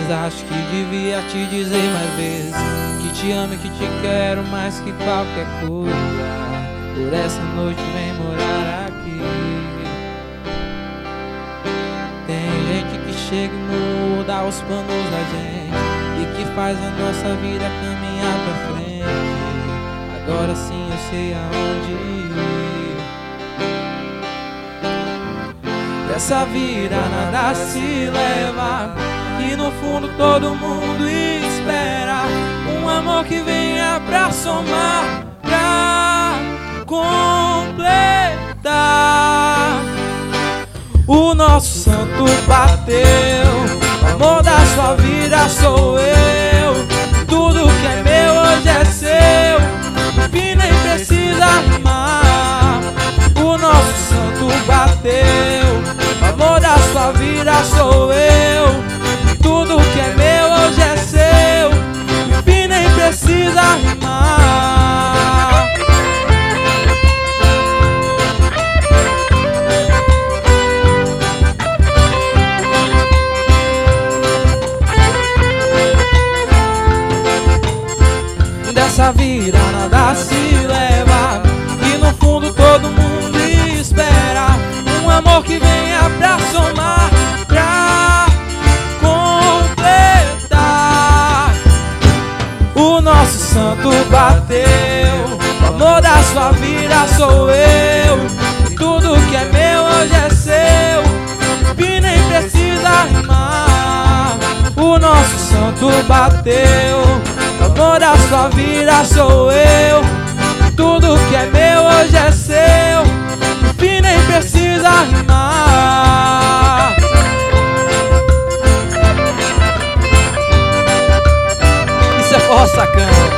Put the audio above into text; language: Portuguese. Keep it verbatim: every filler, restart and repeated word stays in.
Mas acho que devia te dizer mais vezes que te amo e que te quero mais que qualquer coisa. Por essa noite vem morar aqui. Tem gente que chega e muda os planos da gente e que faz a nossa vida caminhar pra frente. Agora sim eu sei aonde ir. Dessa vida nada se leva e no fundo todo mundo espera um amor que venha pra somar, pra completar. O nosso santo bateu, o amor da sua vida sou eu. Tudo que é meu hoje é seu, e nem precisa rimar. O nosso santo bateu, o amor da sua vida sou eu. Tudo que é meu hoje é seu, e nem precisa rimar. Dessa vida nada se leva e no fundo todo mundo espera um amor que venha pra somar, pra completar. O nosso santo bateu, o amor da sua vida sou eu. Tudo que é meu hoje é seu, e nem precisa rimar. O nosso santo bateu, o amor da sua vida sou eu. Tudo que é meu hoje é seu, e nem precisa rimar. Isso é forró sacana.